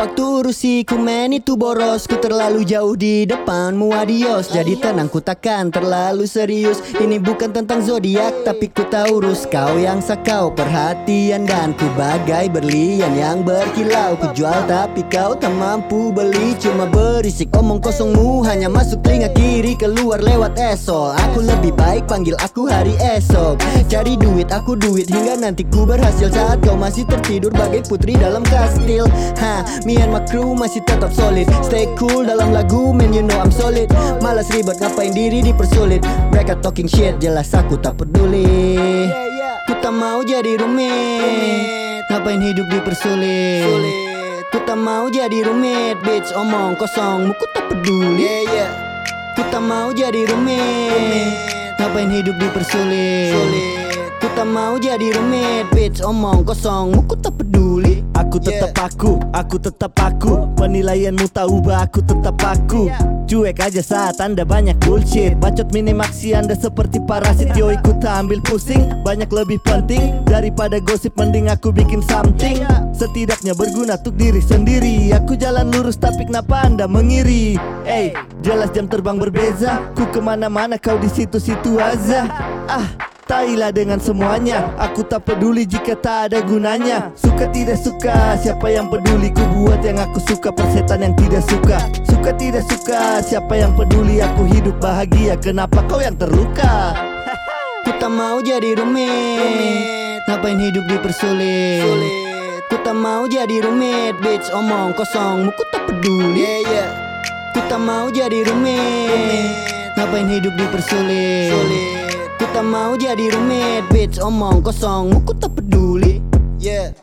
waktu urusiku men itu boros. Ku terlalu jauh di depanmu adios. Jadi tenang ku takkan terlalu serius. Ini bukan tentang zodiak tapi ku tahu urus. Kau yang sakau perhatian dan ku bagai berlian yang berkilau. Ku jual tapi kau tak mampu beli. Cuma berisik omong kosongmu hanya masuk telinga kiri keluar lewat esol. Aku lebih baik panggil aku hari esok. Cari duit aku duit hingga nanti ku berhasil. Saat kau masih tertidur bagai putri dalam kastil. Me and my crew masih tetap solid. Stay cool dalam lagu man you know I'm solid. Malas ribet ngapain diri dipersulit. Mereka talking shit jelas aku tak peduli. Ku tak mau jadi rumit. Ngapain hidup dipersulit. Ku tak mau jadi rumit. Bitch omong kosong ku tak peduli. Ku tak mau jadi rumit. Ngapain hidup dipersulit. Ku tak mau jadi rumit. Bitch omong kosong ku tak peduli. Aku tetap aku tetap aku. Penilaianmu tak ubah, aku tetap aku. Cuek aja saat anda banyak bullshit. Bacot minim aksi anda seperti parasit. Yo ikut tak ambil pusing, banyak lebih penting daripada gosip, mending aku bikin something. Setidaknya berguna untuk diri sendiri. Aku jalan lurus tapi kenapa anda mengiri? Jelas jam terbang berbeza. Ku kemana-mana kau di situ-situ aja. Tailah dengan semuanya. Aku tak peduli jika tak ada gunanya. Suka tidak suka, siapa yang peduli? Ku buat yang aku suka, persetan yang tidak suka. Suka tidak suka, siapa yang peduli? Aku hidup bahagia, kenapa kau yang terluka? Ku tak mau jadi rumit. Ngapain hidup dipersulit. Ku tak mau jadi rumit. Bitch omong kosong ku tak peduli. Ku tak mau jadi rumit. Ngapain hidup dipersulit. Ku tak mau jadi rumit. Bitch omong kosong ku tak peduli.